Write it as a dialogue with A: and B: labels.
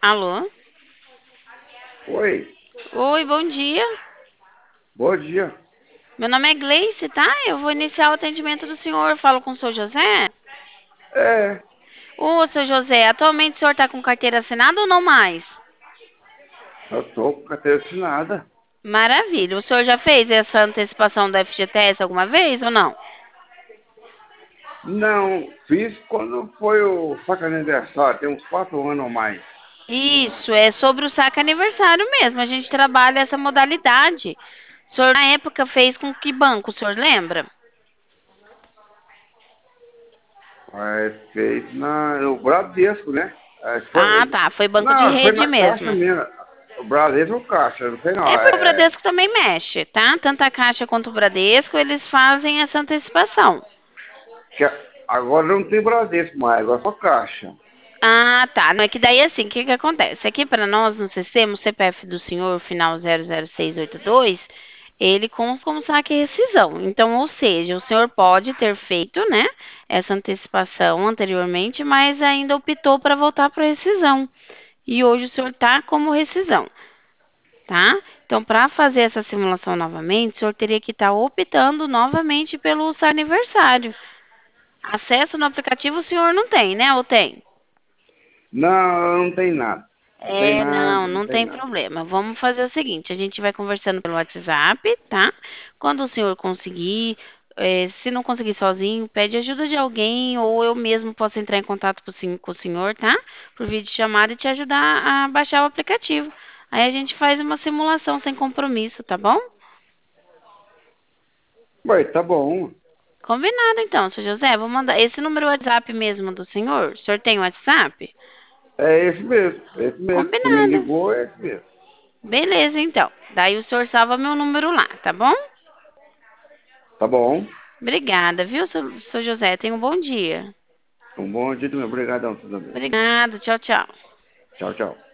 A: Alô?
B: Oi,
A: Oi, bom dia.
B: bom dia.
A: Meu nome é Gleice, tá? Eu vou iniciar o atendimento do senhor. Falo com o senhor José?
B: É,
A: Ô, seu José, atualmente o senhor tá com carteira assinada ou não mais?
B: eu tô com carteira assinada.
A: Maravilha. O senhor já fez essa antecipação da FGTS alguma vez ou não?
B: Não, fiz quando foi o saco aniversário, tem uns 4 anos ou mais.
A: Isso, é sobre o saque aniversário mesmo. A gente trabalha essa modalidade. O senhor, na época, fez com que banco, o senhor lembra?
B: Mas fez no Bradesco, né?
A: Ah, tá. Foi banco de
B: Não, foi
A: rede
B: na Caixa
A: mesmo.
B: mesmo. O Bradesco Caixa, não foi não.
A: É porque o Bradesco também mexe, tá? Tanto a Caixa quanto o Bradesco, eles fazem essa antecipação.
B: Que agora não tem Bradesco mais, agora é só Caixa.
A: Ah, tá. Não é que daí assim, o que que acontece? Aqui para nós no sistema, o CPF do senhor, final 00682, ele consta como saque e rescisão. Então, ou seja, o senhor pode ter feito, né, essa antecipação anteriormente, mas ainda optou para voltar para rescisão. E hoje o senhor está como rescisão, tá? Então, para fazer essa simulação novamente, o senhor teria que estar optando novamente pelo seu aniversário. Acesso no aplicativo o senhor não tem, né? Ou tem?
B: Não, não tem nada. Não tem
A: É,
B: nada,
A: não,
B: não
A: não
B: tem
A: tem
B: nada.
A: problema. Vamos fazer o seguinte, a gente vai conversando pelo WhatsApp, tá? Quando o senhor conseguir, se não conseguir sozinho, pede ajuda de alguém ou eu mesmo posso entrar em contato com o senhor, tá? Por videochamada e te ajudar a baixar o aplicativo. Aí a gente faz uma simulação sem compromisso, tá bom?
B: Ué, tá bom.
A: Combinado então, seu José. Vou mandar esse número WhatsApp mesmo do senhor. O senhor tem WhatsApp?
B: É esse mesmo, é esse mesmo. Que me
A: Combinado.
B: ligou é esse mesmo.
A: Beleza, então. Daí o senhor salva meu número lá, tá bom?
B: Tá bom.
A: Obrigada, viu, seu José? Tenha um bom dia.
B: Um bom dia também. Obrigadão, tudo bem.
A: Obrigada, tchau, tchau.
B: Tchau, tchau.